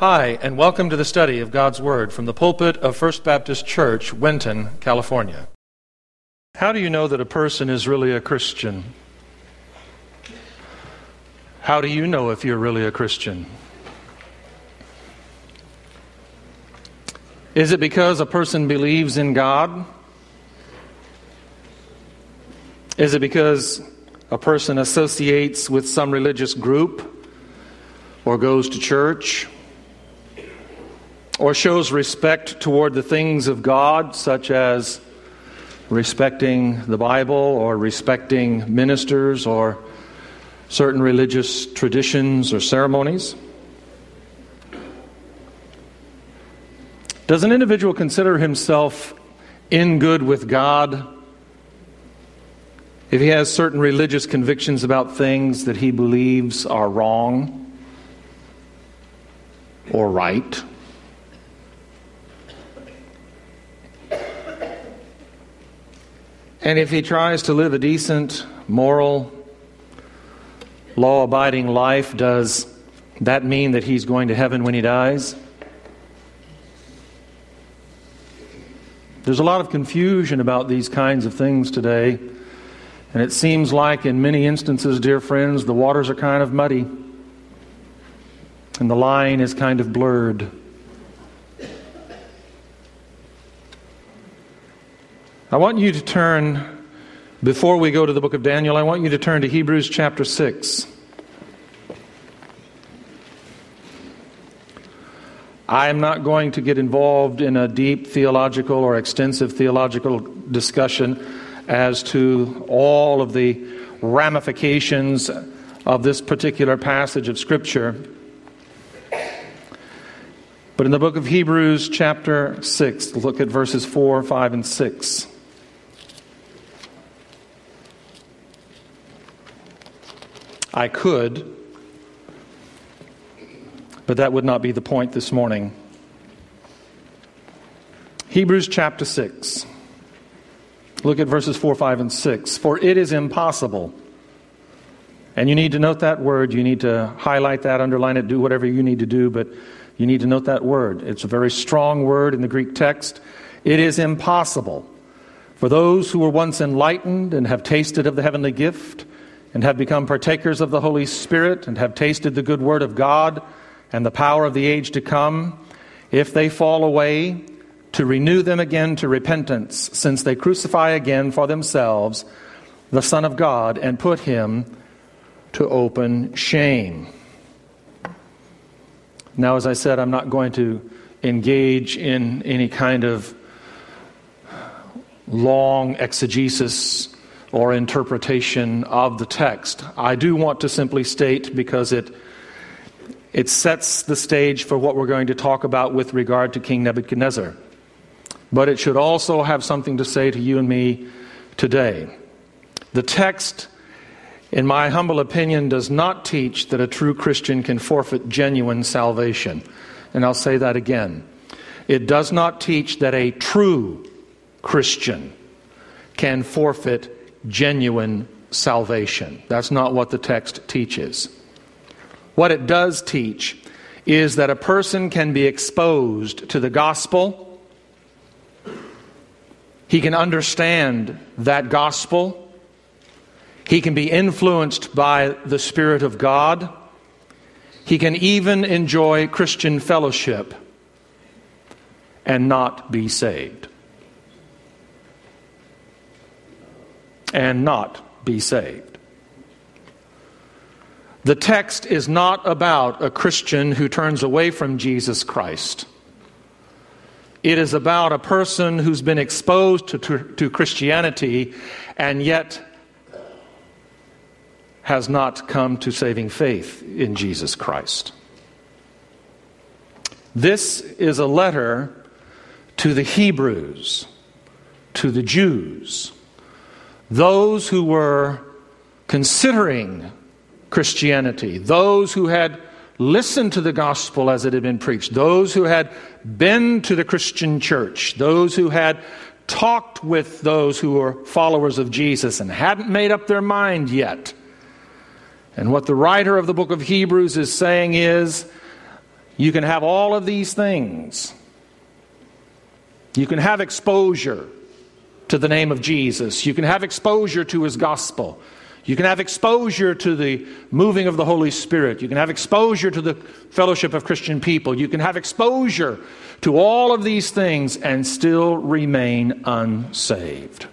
Hi, and welcome to the study of God's Word from the pulpit of First Baptist Church, Winton, California. How do you know that a person is really a Christian? How do you know if you're really a Christian? Is it because a person believes in God? Is it because a person associates with some religious group or goes to church or shows respect toward the things of God, such as respecting the Bible or respecting ministers or certain religious traditions or ceremonies? Does an individual consider himself in good with God if he has certain religious convictions about things that he believes are wrong or right? And if he tries to live a decent, moral, law-abiding life, does that mean that he's going to heaven when he dies? There's a lot of confusion about these kinds of things today, and it seems like in many instances, dear friends, the waters are kind of muddy, and the line is kind of blurred. I want you to turn, before we go to the book of Daniel, I want you to turn to Hebrews chapter 6. I am not going to get involved in a deep theological or extensive theological discussion as to all of the ramifications of this particular passage of Scripture. But in the book of Hebrews chapter 6, look at verses 4, 5, and 6. I could, but that would not be the point this morning. Hebrews chapter 6. Look at verses 4, 5, and 6. For it is impossible. And you need to note that word. You need to highlight that, underline it, do whatever you need to do, but you need to note that word. It's a very strong word in the Greek text. It is impossible for those who were once enlightened and have tasted of the heavenly gift and have become partakers of the Holy Spirit and have tasted the good word of God and the power of the age to come, if they fall away, to renew them again to repentance, since they crucify again for themselves the Son of God and put him to open shame. Now, as I said, I'm not going to engage in any kind of long exegesis or interpretation of the text. I do want to simply state, because it sets the stage for what we're going to talk about with regard to King Nebuchadnezzar. But it should also have something to say to you and me today. The text, in my humble opinion, does not teach that a true Christian can forfeit genuine salvation. And I'll say that again. It does not teach that a true Christian can forfeit genuine salvation. That's not what the text teaches. What it does teach is that a person can be exposed to the gospel. He can understand that gospel. He can be influenced by the Spirit of God. He can even enjoy Christian fellowship and not be saved. And not be saved. The text is not about a Christian who turns away from Jesus Christ. It is about a person who's been exposed to Christianity and yet has not come to saving faith in Jesus Christ. This is a letter to the Hebrews, to the Jews, those who were considering Christianity, those who had listened to the gospel as it had been preached, those who had been to the Christian church, those who had talked with those who were followers of Jesus and hadn't made up their mind yet. And what the writer of the book of Hebrews is saying is, You can have all of these things. You can have exposure to the name of Jesus. You can have exposure to His gospel. You can have exposure to the moving of the Holy Spirit. You can have exposure to the fellowship of Christian people. You can have exposure to all of these things and still remain unsaved.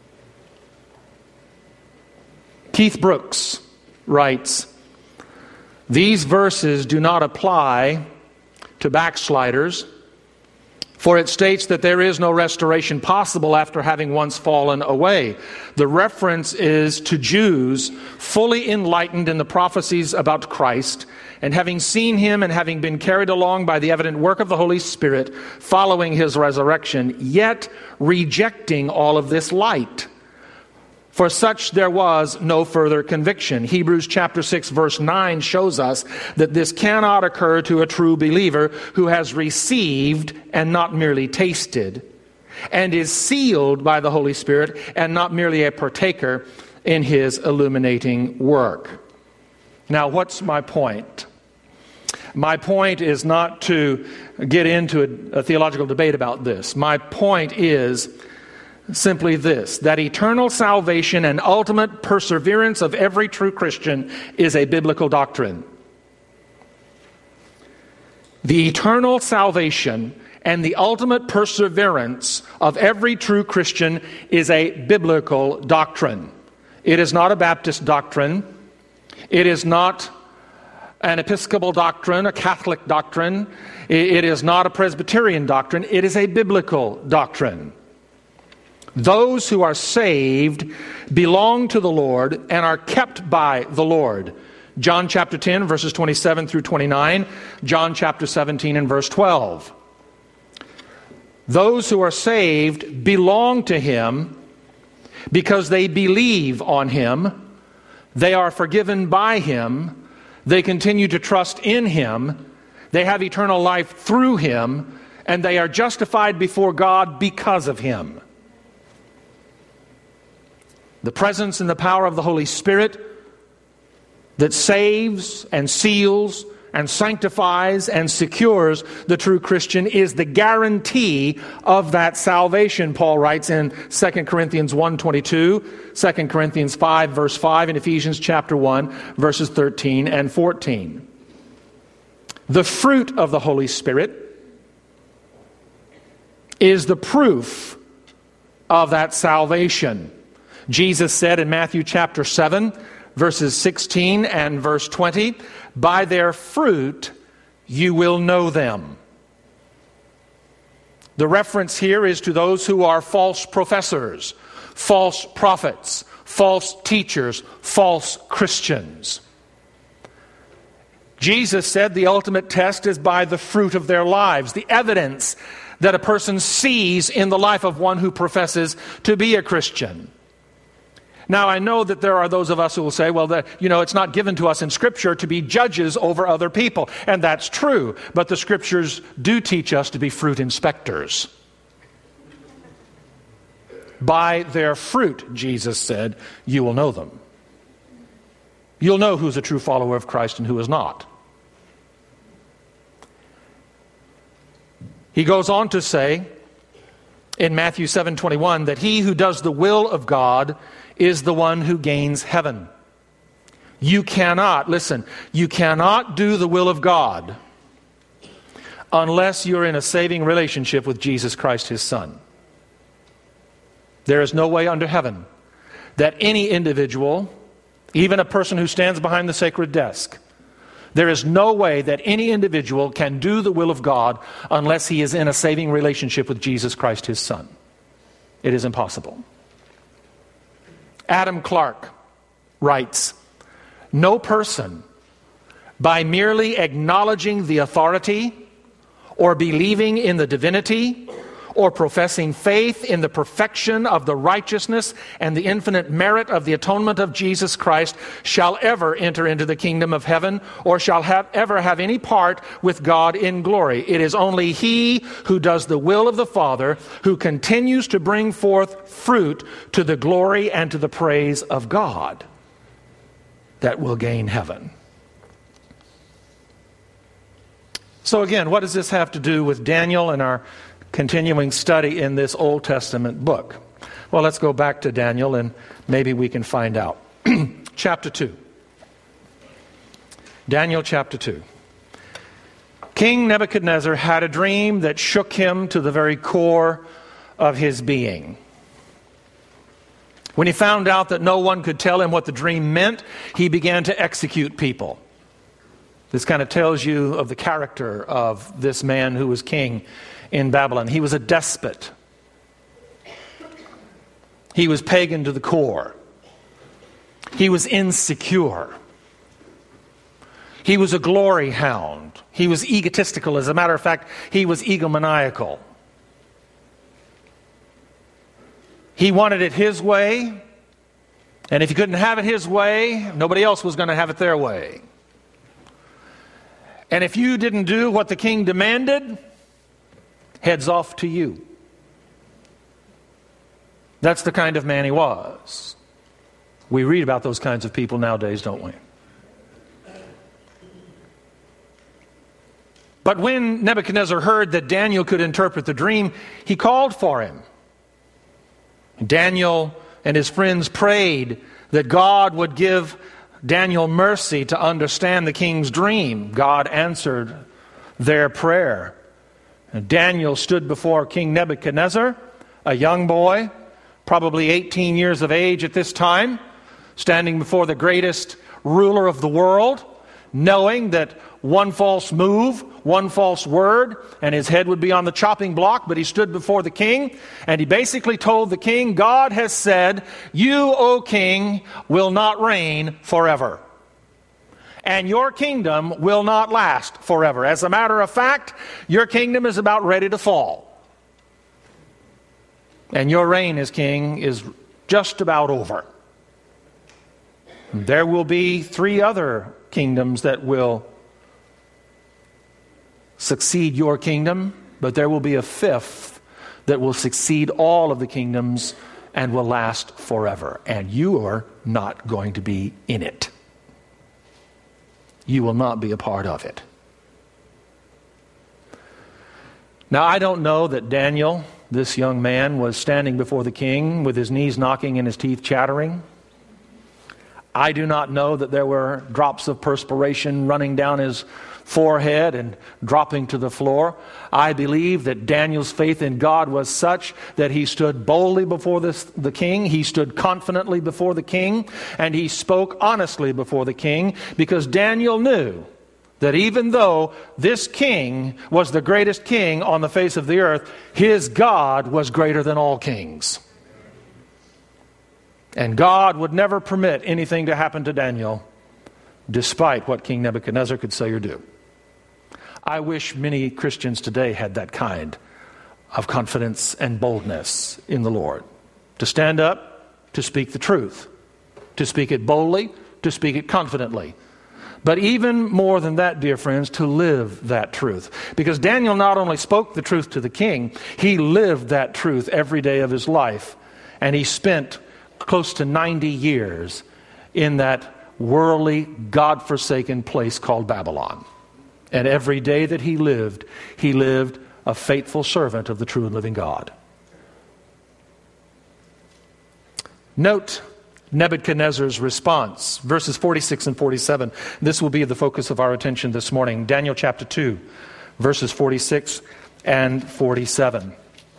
Keith Brooks writes, "These verses do not apply to backsliders, for it states that there is no restoration possible after having once fallen away. The reference is to Jews fully enlightened in the prophecies about Christ, and having seen Him and having been carried along by the evident work of the Holy Spirit following His resurrection, yet rejecting all of this light. For such there was no further conviction." Hebrews chapter 6 verse 9 shows us that this cannot occur to a true believer who has received and not merely tasted, and is sealed by the Holy Spirit and not merely a partaker in His illuminating work. Now, what's my point? My point is not to get into a theological debate about this. My point is simply this, that eternal salvation and ultimate perseverance of every true Christian is a biblical doctrine. The eternal salvation and the ultimate perseverance of every true Christian is a biblical doctrine. It is not a Baptist doctrine. It is not an Episcopal doctrine, a Catholic doctrine. It is not a Presbyterian doctrine. It is a biblical doctrine. Those who are saved belong to the Lord and are kept by the Lord. John chapter 10, verses 27 through 29. John chapter 17 and verse 12. Those who are saved belong to Him because they believe on Him. They are forgiven by Him. They continue to trust in Him. They have eternal life through Him. And they are justified before God because of Him. The presence and the power of the Holy Spirit that saves and seals and sanctifies and secures the true Christian is the guarantee of that salvation, Paul writes in 2 Corinthians 1:22, 2 Corinthians 5 verse 5, and Ephesians chapter 1 verses 13 and 14. The fruit of the Holy Spirit is the proof of that salvation. Jesus said in Matthew chapter 7, verses 16 and verse 20, "By their fruit you will know them." The reference here is to those who are false professors, false prophets, false teachers, false Christians. Jesus said the ultimate test is by the fruit of their lives, the evidence that a person sees in the life of one who professes to be a Christian. Now, I know that there are those of us who will say, well, it's not given to us in Scripture to be judges over other people. And that's true. But the Scriptures do teach us to be fruit inspectors. By their fruit, Jesus said, you will know them. You'll know who's a true follower of Christ and who is not. He goes on to say in Matthew 7:21 that he who does the will of God is the one who gains heaven. You cannot do the will of God unless you're in a saving relationship with Jesus Christ, His Son. There is no way under heaven that any individual, even a person who stands behind the sacred desk, there is no way that any individual can do the will of God unless he is in a saving relationship with Jesus Christ, His Son. It is impossible. Adam Clarke writes, "No person, by merely acknowledging the authority or believing in the divinity or professing faith in the perfection of the righteousness and the infinite merit of the atonement of Jesus Christ shall ever enter into the kingdom of heaven or shall ever have any part with God in glory. It is only he who does the will of the Father who continues to bring forth fruit to the glory and to the praise of God that will gain heaven." So again, what does this have to do with Daniel and our continuing study in this Old Testament book? Well, let's go back to Daniel and maybe we can find out. Chapter 2. Daniel chapter 2. King Nebuchadnezzar had a dream that shook him to the very core of his being. When he found out that no one could tell him what the dream meant, he began to execute people. This kind of tells you of the character of this man who was king in Babylon. He was a despot. He was pagan to the core. He was insecure. He was a glory hound. He was egotistical. As a matter of fact, he was egomaniacal. He wanted it his way, and if he couldn't have it his way, nobody else was going to have it their way. And if you didn't do what the king demanded, heads off to you. That's the kind of man he was. We read about those kinds of people nowadays, don't we? But when Nebuchadnezzar heard that Daniel could interpret the dream, he called for him. Daniel and his friends prayed that God would give Daniel mercy to understand the king's dream. God answered their prayer. And Daniel stood before King Nebuchadnezzar, a young boy, probably 18 years of age at this time, standing before the greatest ruler of the world, knowing that one false move, one false word, and his head would be on the chopping block. But he stood before the king, and he basically told the king, God has said, you, O king, will not reign forever. And your kingdom will not last forever. As a matter of fact, your kingdom is about ready to fall. And your reign as king is just about over. There will be 3 other kingdoms that will succeed your kingdom, but there will be a 5th that will succeed all of the kingdoms and will last forever. And you are not going to be in it. You will not be a part of it. Now, I don't know that Daniel, this young man, was standing before the king with his knees knocking and his teeth chattering. I do not know that there were drops of perspiration running down his forehead and dropping to the floor. I believe that Daniel's faith in God was such that he stood boldly before the king, he stood confidently before the king, and he spoke honestly before the king, because Daniel knew that even though this king was the greatest king on the face of the earth, his God was greater than all kings. And God would never permit anything to happen to Daniel, despite what King Nebuchadnezzar could say or do. I wish many Christians today had that kind of confidence and boldness in the Lord. To stand up, to speak the truth, to speak it boldly, to speak it confidently. But even more than that, dear friends, to live that truth. Because Daniel not only spoke the truth to the king, he lived that truth every day of his life. And he spent close to 90 years in that worldly, God-forsaken place called Babylon. And every day that he lived a faithful servant of the true and living God. Note Nebuchadnezzar's response, verses 46 and 47. This will be the focus of our attention this morning. Daniel chapter 2, verses 46 and 47.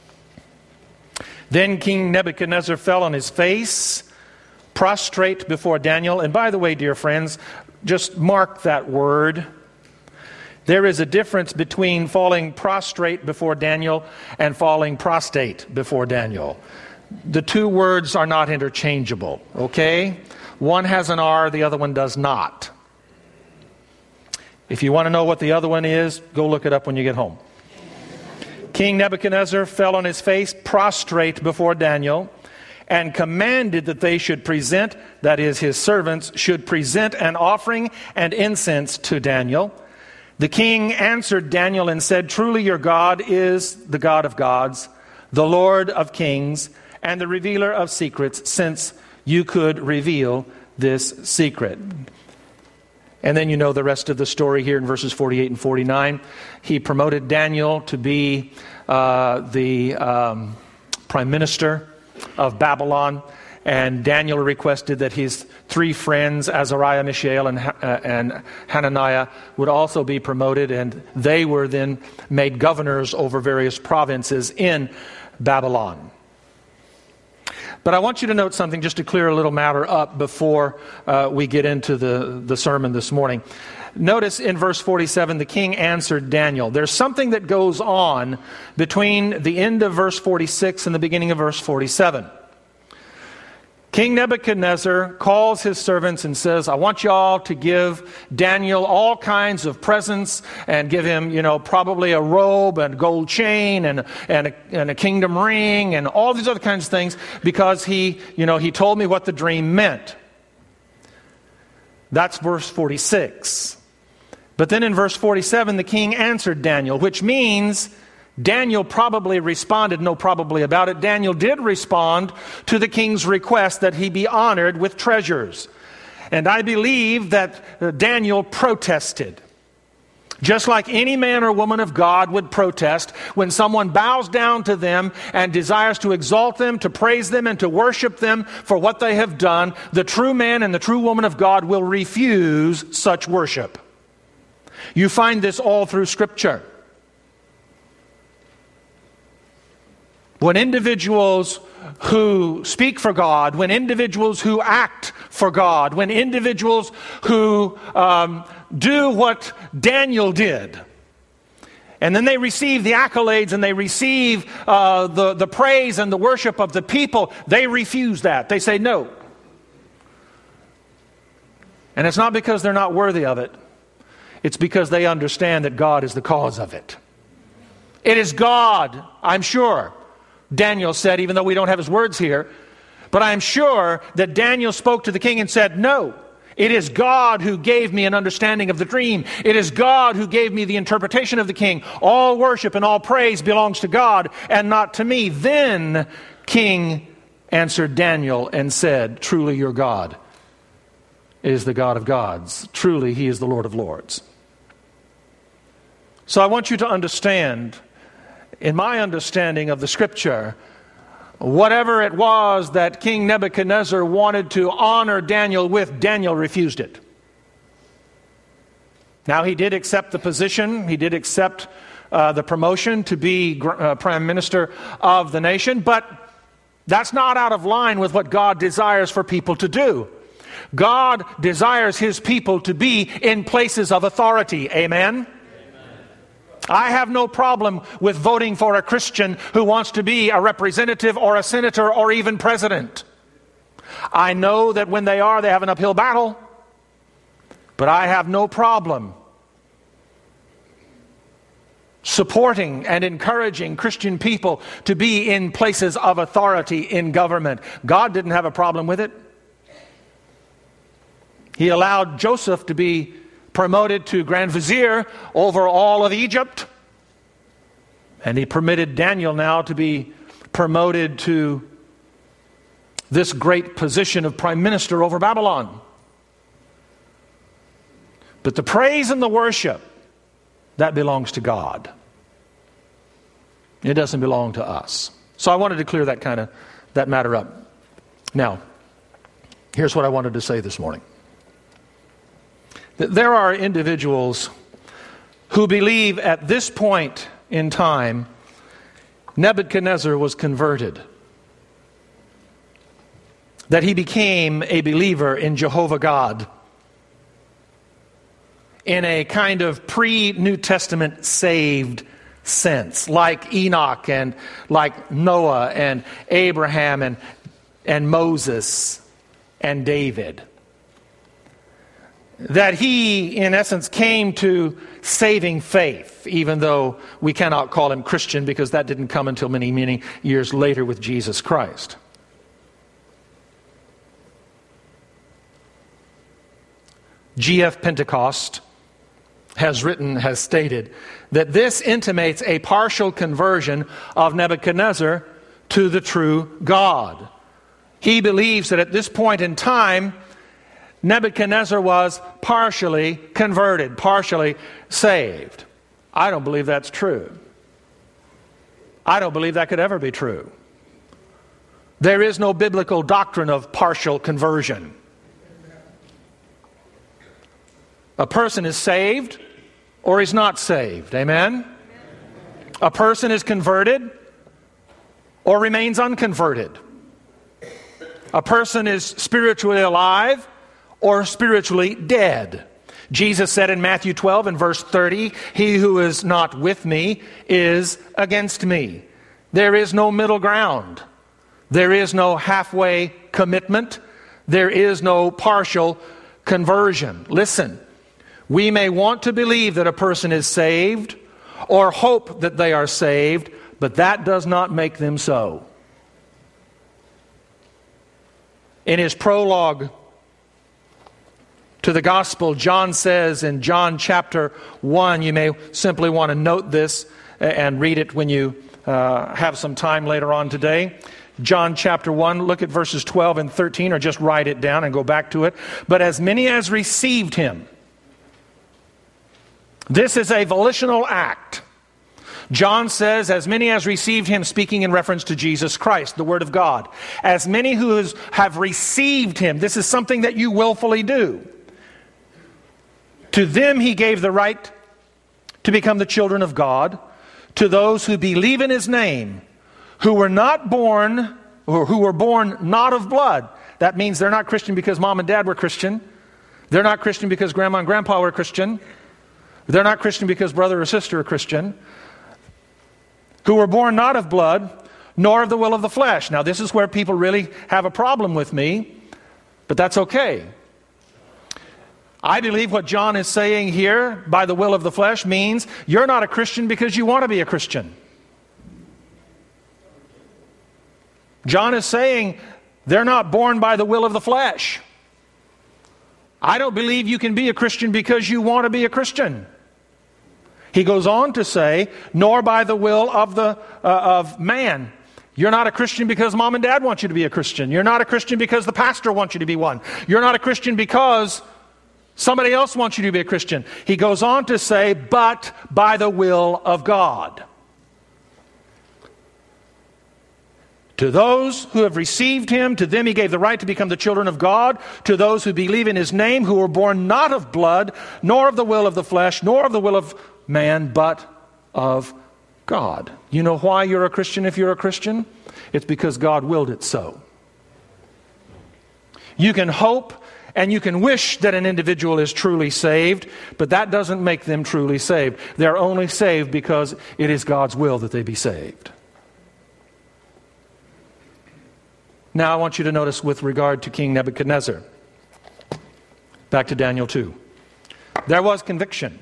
Then King Nebuchadnezzar fell on his face, prostrate before Daniel. And by the way, dear friends, just mark that word. There is a difference between falling prostrate before Daniel and falling prostrate before Daniel. The 2 words are not interchangeable, okay? One has an R, the other one does not. If you want to know what the other one is, go look it up when you get home. King Nebuchadnezzar fell on his face, prostrate before Daniel, and commanded that they should present, that is, his servants, should present an offering and incense to Daniel. The king answered Daniel and said, truly your God is the God of gods, the Lord of kings, and the revealer of secrets, since you could reveal this secret. And then you know the rest of the story here in verses 48 and 49. He promoted Daniel to be the prime minister of Babylon. And Daniel requested that his three friends, Azariah, Mishael, and Hananiah, would also be promoted. And they were then made governors over various provinces in Babylon. But I want you to note something just to clear a little matter up before we get into the sermon this morning. Notice in verse 47, the king answered Daniel. There's something that goes on between the end of verse 46 and the beginning of verse 47. King Nebuchadnezzar calls his servants and says, I want y'all to give Daniel all kinds of presents and give him, probably a robe and gold chain and a kingdom ring and all these other kinds of things because he told me what the dream meant. That's verse 46. But then in verse 47, the king answered Daniel, which means Daniel probably responded, no probably about it, Daniel did respond to the king's request that he be honored with treasures. And I believe that Daniel protested. Just like any man or woman of God would protest when someone bows down to them and desires to exalt them, to praise them, and to worship them for what they have done, the true man and the true woman of God will refuse such worship. You find this all through Scripture. When individuals who speak for God, when individuals who act for God, when individuals who do what Daniel did, and then they receive the accolades and they receive the praise and the worship of the people, they refuse that. They say no. And it's not because they're not worthy of it. It's because they understand that God is the cause of it. It is God, I'm sure, Daniel said, even though we don't have his words here, but I am sure that Daniel spoke to the king and said, no, it is God who gave me an understanding of the dream. It is God who gave me the interpretation of the king. All worship and all praise belongs to God and not to me. Then King answered Daniel and said, truly your God is the God of gods. Truly he is the Lord of lords. So I want you to understand, in my understanding of the Scripture, whatever it was that King Nebuchadnezzar wanted to honor Daniel with, Daniel refused it. Now he did accept the position, he did accept the promotion to be prime minister of the nation, but that's not out of line with what God desires for people to do. God desires his people to be in places of authority. Amen? I have no problem with voting for a Christian who wants to be a representative or a senator or even president. I know that when they have an uphill battle, but I have no problem supporting and encouraging Christian people to be in places of authority in government. God didn't have a problem with it. He allowed Joseph to be promoted to Grand Vizier over all of Egypt. And he permitted Daniel now to be promoted to this great position of prime minister over Babylon. But the praise and the worship, that belongs to God. It doesn't belong to us. So I wanted to clear that matter up. Now, here's what I wanted to say this morning. There are individuals who believe at this point in time Nebuchadnezzar was converted, that he became a believer in Jehovah God in a kind of pre-New Testament saved sense, like Enoch and like Noah and Abraham and Moses and David. That he, in essence, came to saving faith, even though we cannot call him Christian because that didn't come until many, many years later with Jesus Christ. G.F. Pentecost has stated that this intimates a partial conversion of Nebuchadnezzar to the true God. He believes that at this point in time, Nebuchadnezzar was partially converted, partially saved. I don't believe that's true. I don't believe that could ever be true. There is no biblical doctrine of partial conversion. A person is saved or he's not saved. Amen? A person is converted or remains unconverted. A person is spiritually alive or spiritually dead. Jesus said in Matthew 12 and verse 30, "He who is not with me is against me." There is no middle ground. There is no halfway commitment. There is no partial conversion. Listen, we may want to believe that a person is saved or hope that they are saved, but that does not make them so. In his prologue to the gospel, John says in John chapter 1, you may simply want to note this and read it when you have some time later on today. John chapter 1, look at verses 12 and 13, or just write it down and go back to it. "But as many as received him," this is a volitional act. John says, as many as received him, speaking in reference to Jesus Christ, the Word of God. As many who have received him, this is something that you willfully do. To them he gave the right to become the children of God, to those who believe in his name, who were not born, or who were born not of blood. That means they're not Christian because mom and dad were Christian. They're not Christian because grandma and grandpa were Christian. They're not Christian because brother or sister are Christian. Who were born not of blood, nor of the will of the flesh. Now this is where people really have a problem with me, but that's okay. I believe what John is saying here, by the will of the flesh, means you're not a Christian because you want to be a Christian. John is saying they're not born by the will of the flesh. I don't believe you can be a Christian because you want to be a Christian. He goes on to say, nor by the will of man. You're not a Christian because mom and dad want you to be a Christian. You're not a Christian because the pastor wants you to be one. You're not a Christian because somebody else wants you to be a Christian. He goes on to say, but by the will of God. To those who have received him, to them he gave the right to become the children of God. To those who believe in his name, who were born not of blood, nor of the will of the flesh, nor of the will of man, but of God. You know why you're a Christian if you're a Christian? It's because God willed it so. You can hope and you can wish that an individual is truly saved, but that doesn't make them truly saved. They're only saved because it is God's will that they be saved. Now I want you to notice with regard to King Nebuchadnezzar. Back to Daniel 2. There was conviction.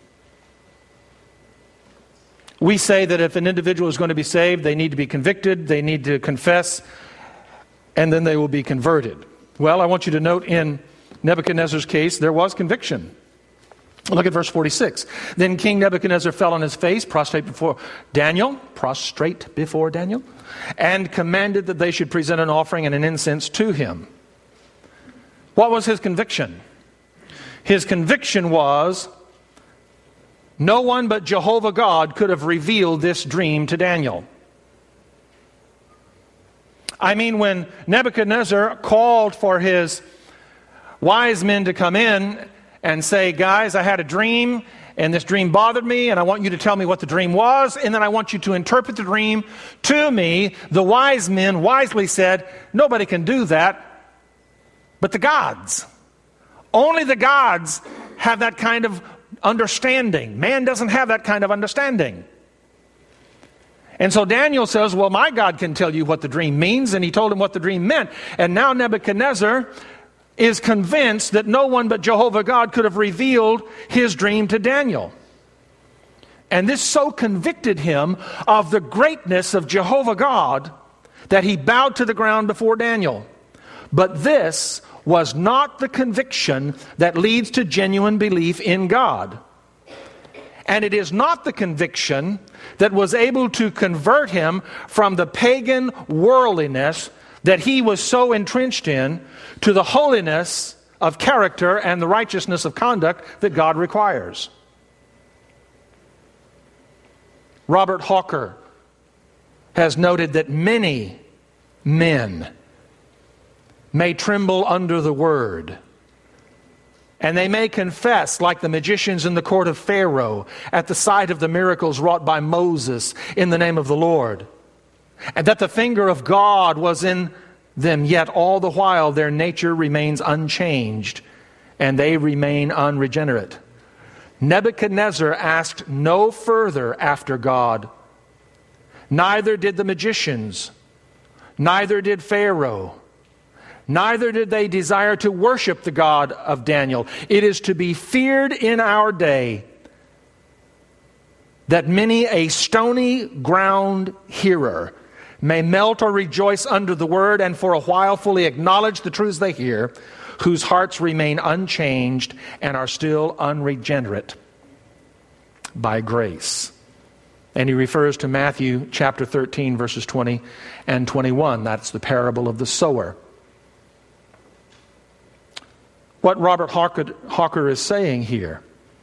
We say that if an individual is going to be saved, they need to be convicted, they need to confess, and then they will be converted. Well, I want you to note in Nebuchadnezzar's case, there was conviction. Look at verse 46. Then King Nebuchadnezzar fell on his face, prostrate before Daniel, and commanded that they should present an offering and an incense to him. What was his conviction? His conviction was, no one but Jehovah God could have revealed this dream to Daniel. I mean, when Nebuchadnezzar called for his wise men to come in and say, guys, I had a dream, and this dream bothered me, and I want you to tell me what the dream was, and then I want you to interpret the dream to me. The wise men wisely said, nobody can do that but the gods. Only the gods have that kind of understanding. Man doesn't have that kind of understanding. And so Daniel says, well, my God can tell you what the dream means, and he told him what the dream meant. And now Nebuchadnezzar is convinced that no one but Jehovah God could have revealed his dream to Daniel. And this so convicted him of the greatness of Jehovah God that he bowed to the ground before Daniel. But this was not the conviction that leads to genuine belief in God. And it is not the conviction that was able to convert him from the pagan worldliness that he was so entrenched in to the holiness of character and the righteousness of conduct that God requires. Robert Hawker has noted that many men may tremble under the word, and they may confess, like the magicians in the court of Pharaoh, at the sight of the miracles wrought by Moses in the name of the Lord, and that the finger of God was in them, yet all the while their nature remains unchanged, and they remain unregenerate. Nebuchadnezzar asked no further after God. Neither did the magicians, neither did Pharaoh, neither did they desire to worship the God of Daniel. It is to be feared in our day that many a stony ground hearer may melt or rejoice under the word, and for a while fully acknowledge the truths they hear, whose hearts remain unchanged and are still unregenerate by grace. And he refers to Matthew chapter 13, verses 20 and 21. That's the parable of the sower. What Robert Hawker is saying here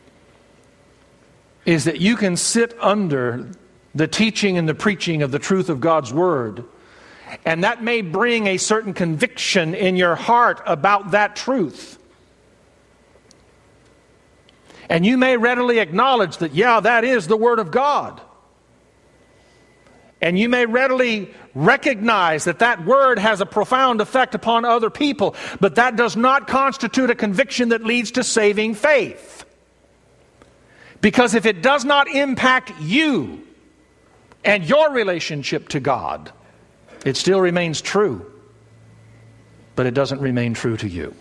is that you can sit under the teaching and the preaching of the truth of God's Word, and that may bring a certain conviction in your heart about that truth. And you may readily acknowledge that, yeah, that is the Word of God. And you may readily recognize that that word has a profound effect upon other people, but that does not constitute a conviction that leads to saving faith. Because if it does not impact you and your relationship to God, it still remains true, but it doesn't remain true to you.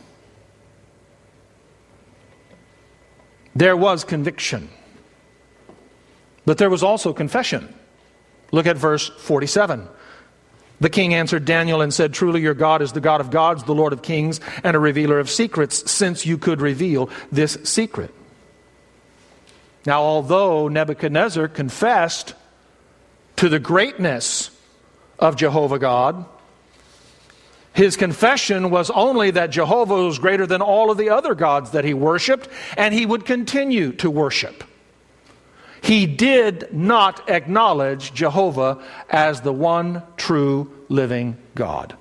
There was conviction, but there was also confession. Look at verse 47. The king answered Daniel and said, "Truly your God is the God of gods, the Lord of kings, and a revealer of secrets, since you could reveal this secret." Now, although Nebuchadnezzar confessed to the greatness of Jehovah God, his confession was only that Jehovah was greater than all of the other gods that he worshiped, and he would continue to worship. He did not acknowledge Jehovah as the one true living God.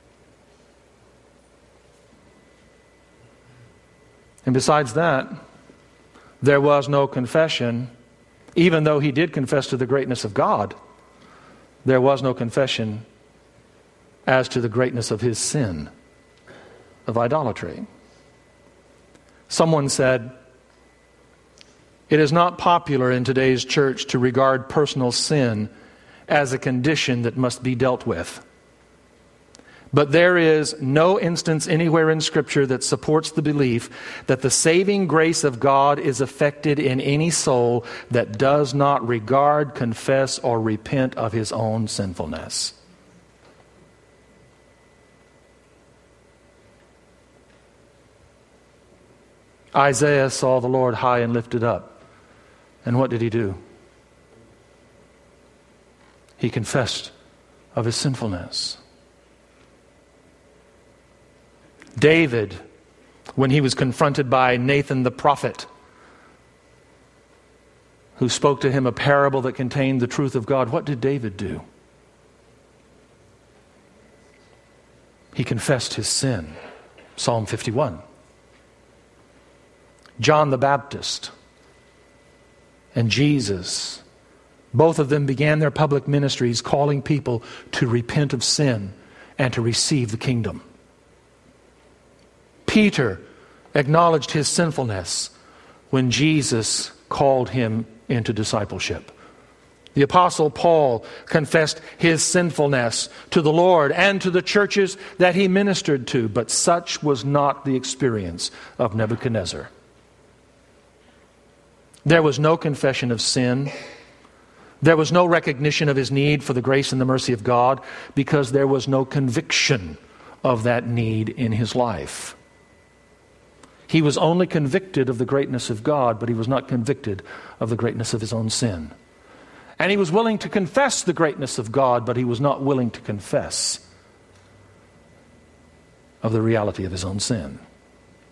And besides that, there was no confession. Even though he did confess to the greatness of God, there was no confession as to the greatness of his sin of idolatry. Someone said, "It is not popular in today's church to regard personal sin as a condition that must be dealt with. But there is no instance anywhere in Scripture that supports the belief that the saving grace of God is effected in any soul that does not regard, confess, or repent of his own sinfulness." Isaiah saw the Lord high and lifted up. And what did he do? He confessed of his sinfulness. David, when he was confronted by Nathan the prophet, who spoke to him a parable that contained the truth of God, what did David do? He confessed his sin. Psalm 51. John the Baptist and Jesus, both of them began their public ministries calling people to repent of sin and to receive the kingdom. Peter acknowledged his sinfulness when Jesus called him into discipleship. The Apostle Paul confessed his sinfulness to the Lord and to the churches that he ministered to, but such was not the experience of Nebuchadnezzar. There was no confession of sin. There was no recognition of his need for the grace and the mercy of God, because there was no conviction of that need in his life. He was only convicted of the greatness of God, but he was not convicted of the greatness of his own sin. And he was willing to confess the greatness of God, but he was not willing to confess of the reality of his own sin.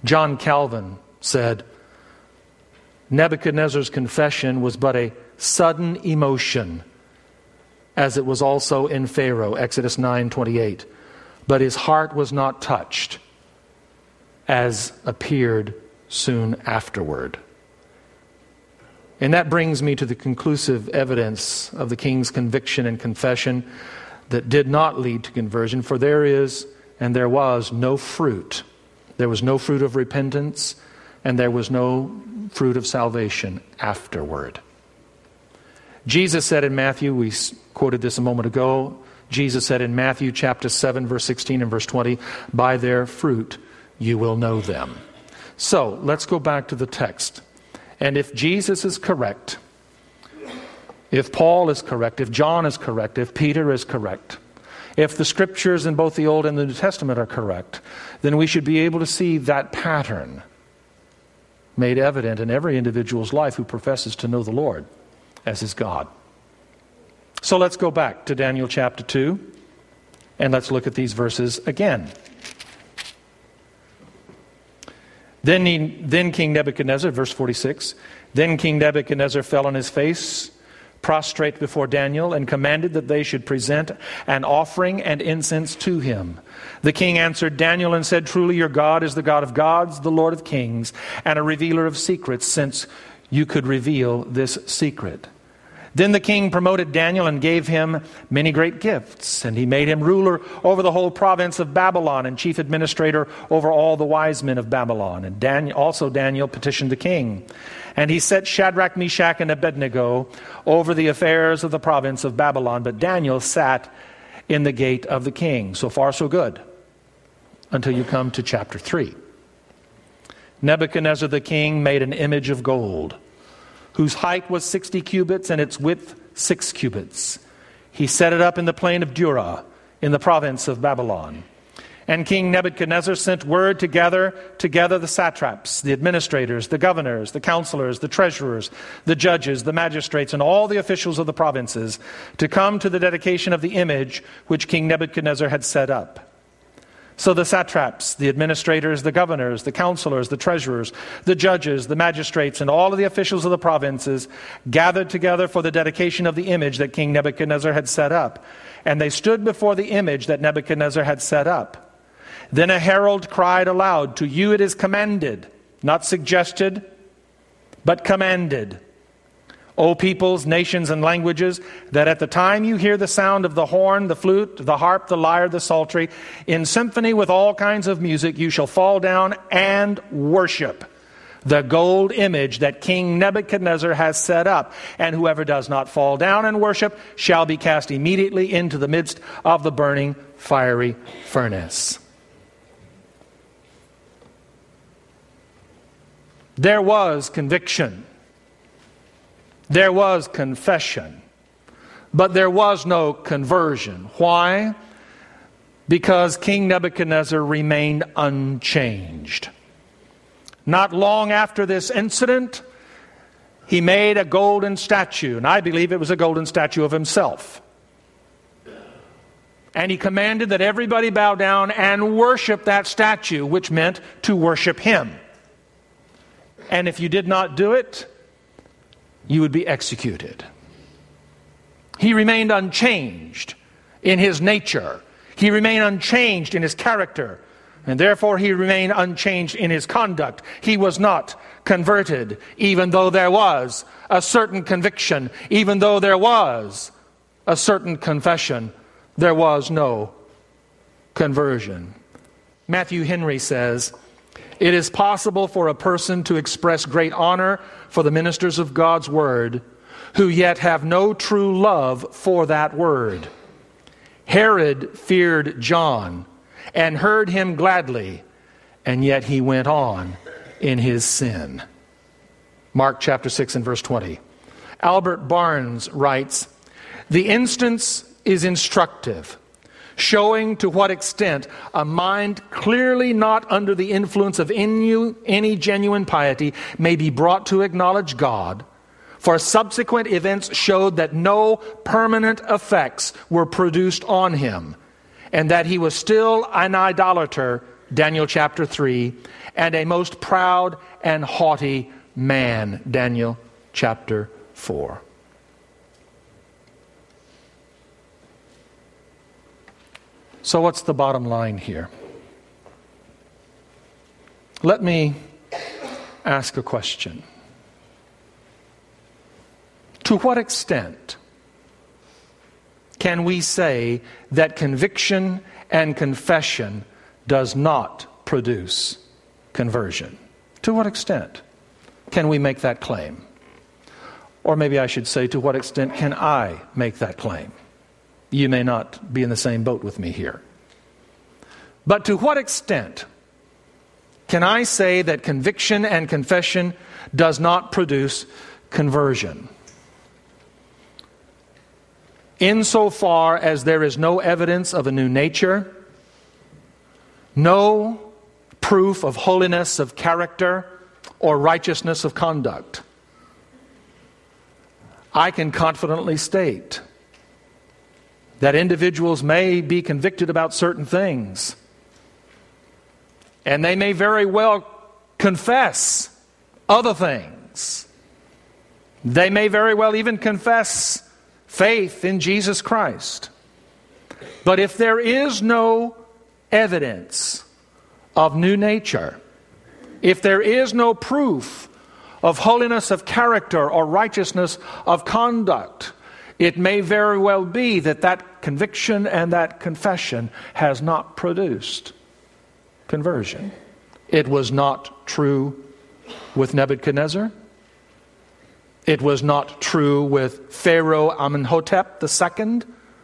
John Calvin said, Nebuchadnezzar's confession was but a sudden emotion, as it was also in Pharaoh, Exodus 9:28. But his heart was not touched, as appeared soon afterward. And that brings me to the conclusive evidence of the king's conviction and confession that did not lead to conversion, for there is and there was no fruit. There was no fruit of repentance, and there was no fruit of salvation afterward. Jesus said in Matthew, we quoted this a moment ago, Jesus said in Matthew chapter 7, verse 16 and verse 20, by their fruit you will know them. So, let's go back to the text. And if Jesus is correct, if Paul is correct, if John is correct, if Peter is correct, if the scriptures in both the Old and the New Testament are correct, then we should be able to see that pattern made evident in every individual's life who professes to know the Lord as his God. So let's go back to Daniel chapter 2, and let's look at these verses again. Then King Nebuchadnezzar, verse 46, then King Nebuchadnezzar fell on his face, prostrate before Daniel, and commanded that they should present an offering and incense to him. The king answered Daniel and said, truly your God is the God of gods, the Lord of kings, and a revealer of secrets, since you could reveal this secret. Then the king promoted Daniel and gave him many great gifts, and he made him ruler over the whole province of Babylon and chief administrator over all the wise men of Babylon. And Daniel petitioned the king. And he set Shadrach, Meshach, and Abednego over the affairs of the province of Babylon. But Daniel sat in the gate of the king. So far, so good, until you come to chapter 3. Nebuchadnezzar the king made an image of gold, whose height was 60 cubits and its width 6 cubits. He set it up in the plain of Dura in the province of Babylon. And King Nebuchadnezzar sent word to gather together the satraps, the administrators, the governors, the counselors, the treasurers, the judges, the magistrates, and all the officials of the provinces to come to the dedication of the image which King Nebuchadnezzar had set up. So the satraps, the administrators, the governors, the counselors, the treasurers, the judges, the magistrates, and all of the officials of the provinces gathered together for the dedication of the image that King Nebuchadnezzar had set up. And they stood before the image that Nebuchadnezzar had set up. Then a herald cried aloud, to you it is commanded, not suggested, but commanded, O peoples, nations, and languages, that at the time you hear the sound of the horn, the flute, the harp, the lyre, the psaltery, in symphony with all kinds of music, you shall fall down and worship the gold image that King Nebuchadnezzar has set up. And whoever does not fall down and worship shall be cast immediately into the midst of the burning fiery furnace. There was conviction. There was confession. But there was no conversion. Why? Because King Nebuchadnezzar remained unchanged. Not long after this incident, he made a golden statue, and I believe it was a golden statue of himself. And he commanded that everybody bow down and worship that statue, which meant to worship him. And if you did not do it, you would be executed. He remained unchanged in his nature. He remained unchanged in his character. And therefore he remained unchanged in his conduct. He was not converted, even though there was a certain conviction, even though there was a certain confession. There was no conversion. Matthew Henry says, it is possible for a person to express great honor for the ministers of God's word, who yet have no true love for that word. Herod feared John and heard him gladly, and yet he went on in his sin. Mark chapter 6 and verse 20. Albert Barnes writes, the instance is instructive, showing to what extent a mind clearly not under the influence of any genuine piety may be brought to acknowledge God, for subsequent events showed that no permanent effects were produced on him, and that he was still an idolater Daniel chapter 3, and a most proud and haughty man, Daniel chapter 4. So what's the bottom line here? Let me ask a question. To what extent can we say that conviction and confession does not produce conversion? To what extent can we make that claim? Or maybe I should say, to what extent can I make that claim? You may not be in the same boat with me here. But to what extent can I say that conviction and confession does not produce conversion? Insofar as there is no evidence of a new nature, no proof of holiness of character or righteousness of conduct, I can confidently state that individuals may be convicted about certain things, and they may very well confess other things. They may very well even confess faith in Jesus Christ. But if there is no evidence of new nature, if there is no proof of holiness of character or righteousness of conduct, it may very well be that that conviction and that confession has not produced conversion. It was not true with Nebuchadnezzar. It was not true with Pharaoh Amenhotep II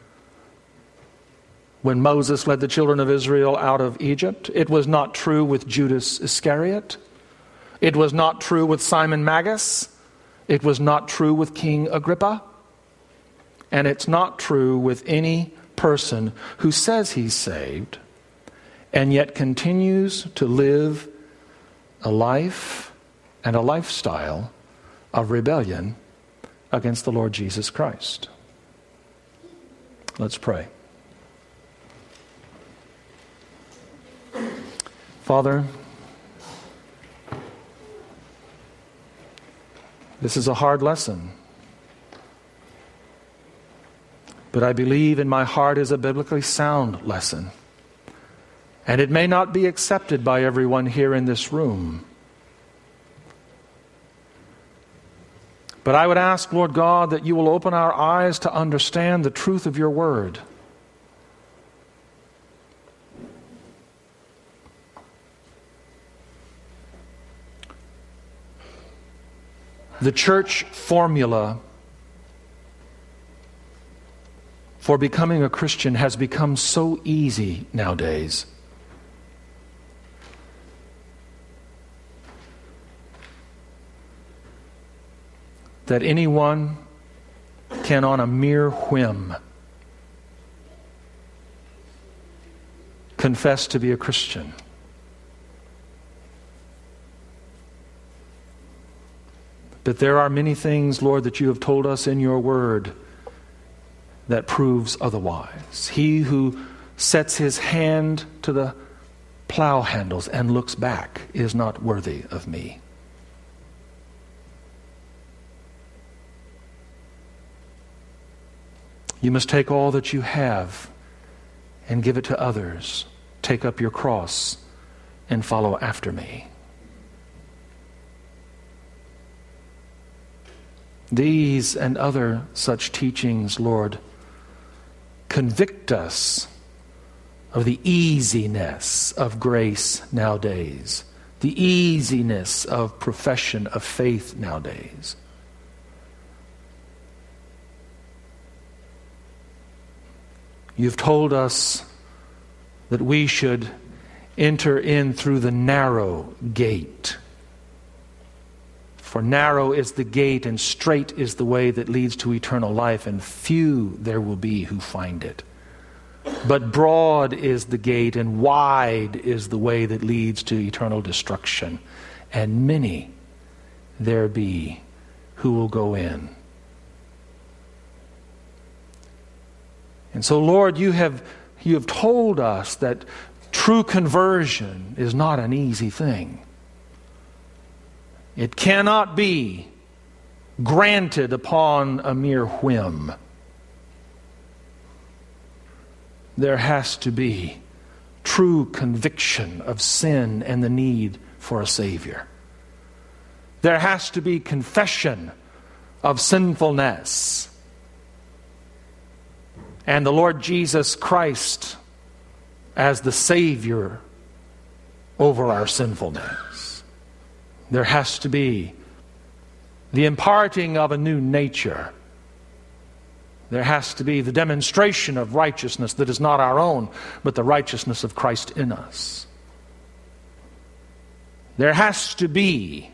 when Moses led the children of Israel out of Egypt. It was not true with Judas Iscariot. It was not true with Simon Magus. It was not true with King Agrippa. And it's not true with any person who says he's saved and yet continues to live a life and a lifestyle of rebellion against the Lord Jesus Christ. Let's pray. Father, this is a hard lesson, but I believe in my heart is a biblically sound lesson, and it may not be accepted by everyone here in this room. But I would ask, Lord God, that you will open our eyes to understand the truth of your word. The church formula for becoming a Christian has become so easy nowadays. That anyone can, on a mere whim, confess to be a Christian. But there are many things, Lord, that you have told us in your word that proves otherwise. He who sets his hand to the plow handles and looks back is not worthy of me. You must take all that you have and give it to others. Take up your cross and follow after me. These and other such teachings, Lord, convict us of the easiness of grace nowadays, the easiness of profession of faith nowadays. You've told us that we should enter in through the narrow gate. For narrow is the gate and straight is the way that leads to eternal life, and few there will be who find it. But broad is the gate and wide is the way that leads to eternal destruction, and many there be who will go in. And so, Lord, you have told us that True conversion is not an easy thing. It cannot be granted upon a mere whim. There has to be true conviction of sin and the need for a Savior. There has to be confession of sinfulness and the Lord Jesus Christ as the Savior over our sinfulness. There has to be the imparting of a new nature. There has to be the demonstration of righteousness that is not our own, but the righteousness of Christ in us. There has to be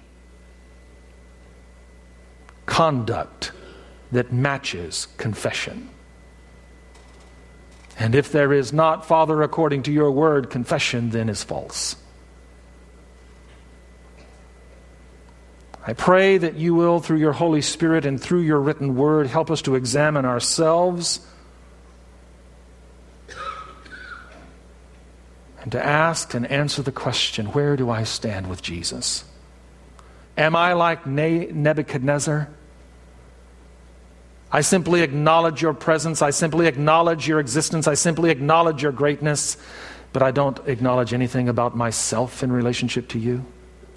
conduct that matches confession. And if there is not, Father, according to your word, confession then is false. I pray that you will, through your Holy Spirit and through your written word, help us to examine ourselves and to ask and answer the question, where do I stand with Jesus? Am I like Nebuchadnezzar? I simply acknowledge your presence. I simply acknowledge your existence. I simply acknowledge your greatness, but I don't acknowledge anything about myself in relationship to you.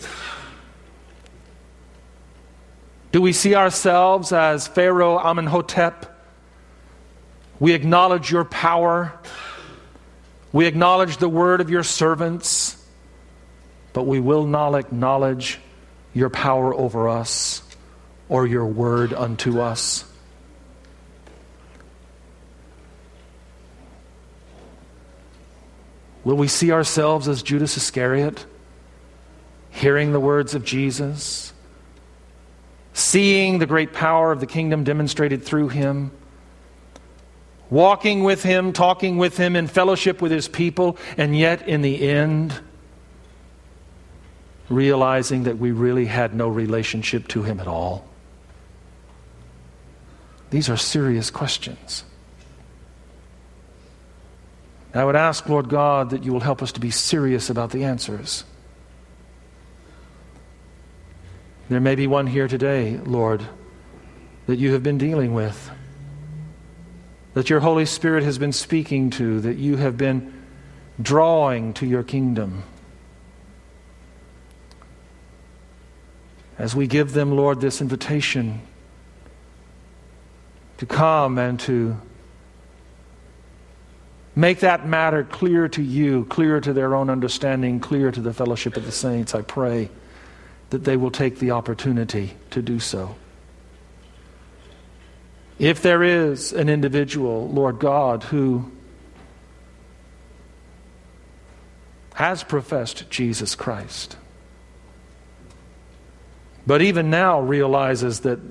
Do we see ourselves as Pharaoh Amenhotep? We acknowledge your power. We acknowledge the word of your servants, but we will not acknowledge your power over us or your word unto us. Will we see ourselves as Judas Iscariot, hearing the words of Jesus, seeing the great power of the kingdom demonstrated through him, walking with him, talking with him, in fellowship with his people, and yet in the end, realizing that we really had no relationship to him at all? These are serious questions. I would ask, Lord God, that you will help us to be serious about the answers. There may be one here today, Lord, that you have been dealing with, that your Holy Spirit has been speaking to, that you have been drawing to your kingdom. As we give them, Lord, this invitation to come and to make that matter clear to you, clear to their own understanding, clear to the fellowship of the saints, I pray that they will take the opportunity to do so. If there is an individual, Lord God, who has professed Jesus Christ, but even now realizes that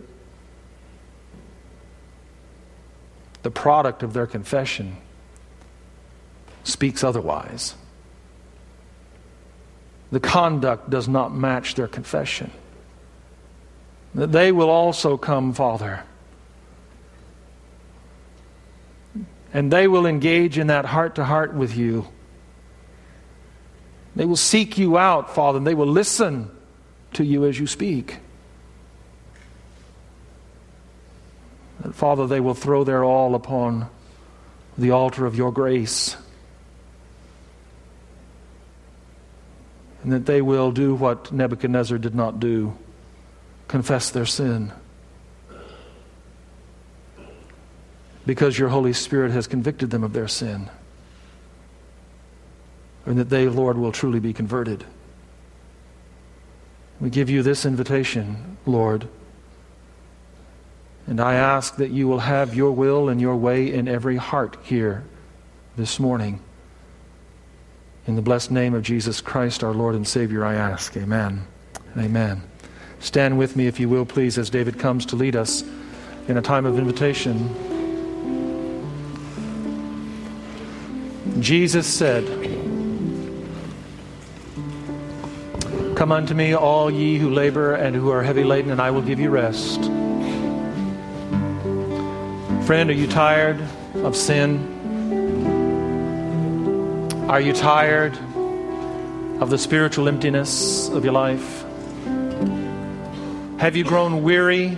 the product of their confession speaks otherwise, the conduct does not match their confession, that they will also come, Father, and they will engage in that heart-to-heart with you. They will seek you out, Father, and they will listen to you as you speak. And Father, they will throw their all upon the altar of your grace, and that they will do what Nebuchadnezzar did not do, confess their sin, because your Holy Spirit has convicted them of their sin, and that they, Lord, will truly be converted. We give you this invitation, Lord, and I ask that you will have your will and your way in every heart here this morning. In the blessed name of Jesus Christ, our Lord and Savior, I ask. Amen. Amen. Stand with me, if you will, please, as David comes to lead us in a time of invitation. Jesus said, "Come unto me, all ye who labor and who are heavy laden, and I will give you rest." Friend, are you tired of sin? Are you tired of the spiritual emptiness of your life? Have you grown weary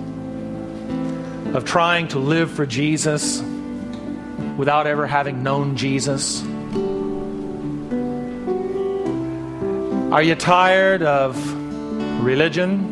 of trying to live for Jesus without ever having known Jesus? Are you tired of religion?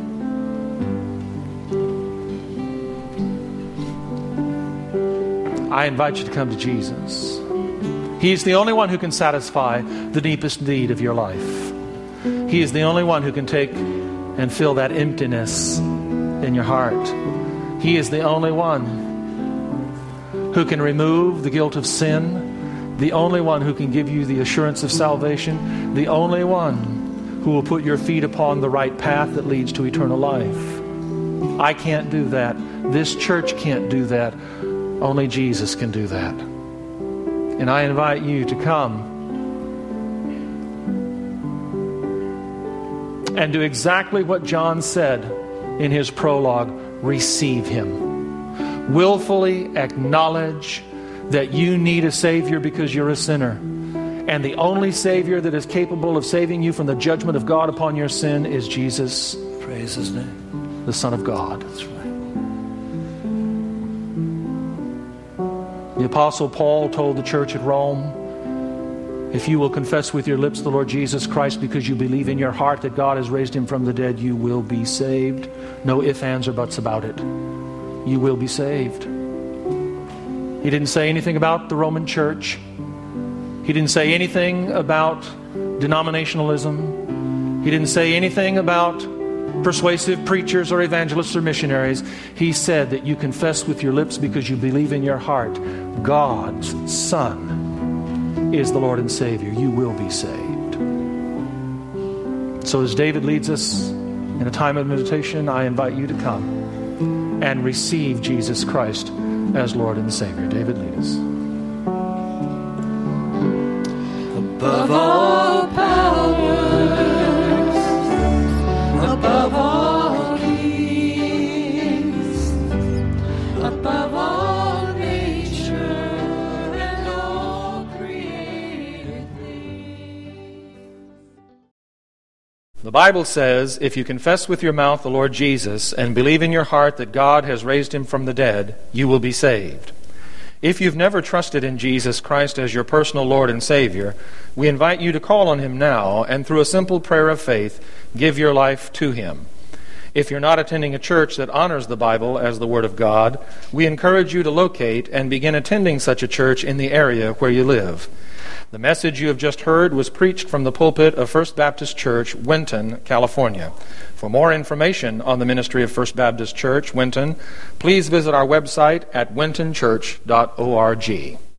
I invite you to come to Jesus. He's the only one who can satisfy the deepest need of your life. He is the only one who can take and fill that emptiness in your heart. He is the only one who can remove the guilt of sin, the only one who can give you the assurance of salvation, the only one who will put your feet upon the right path that leads to eternal life. I can't do that. This church can't do that. Only Jesus can do that. And I invite you to come and do exactly what John said in his prologue. Receive Him. Willfully acknowledge that you need a Savior because you're a sinner. And the only Savior that is capable of saving you from the judgment of God upon your sin is Jesus. Praise His name. The Son of God. That's right. The Apostle Paul told the church at Rome, if you will confess with your lips the Lord Jesus Christ because you believe in your heart that God has raised Him from the dead, you will be saved. No ifs, ands, or buts about it. You will be saved. He didn't say anything about the Roman church. He didn't say anything about denominationalism. He didn't say anything about persuasive preachers or evangelists or missionaries. He said that you confess with your lips because you believe in your heart God's Son is the Lord and Savior. You will be saved. So as David leads us in a time of meditation, I invite you to come and receive Jesus Christ as Lord and Savior. David, lead us. Above all powers, above all kings, above all nature and all created things. The Bible says, if you confess with your mouth the Lord Jesus and believe in your heart that God has raised Him from the dead, you will be saved. If you've never trusted in Jesus Christ as your personal Lord and Savior, we invite you to call on Him now and through a simple prayer of faith, give your life to Him. If you're not attending a church that honors the Bible as the Word of God, we encourage you to locate and begin attending such a church in the area where you live. The message you have just heard was preached from the pulpit of First Baptist Church, Winton, California. For more information on the ministry of First Baptist Church, Winton, please visit our website at wintonchurch.org.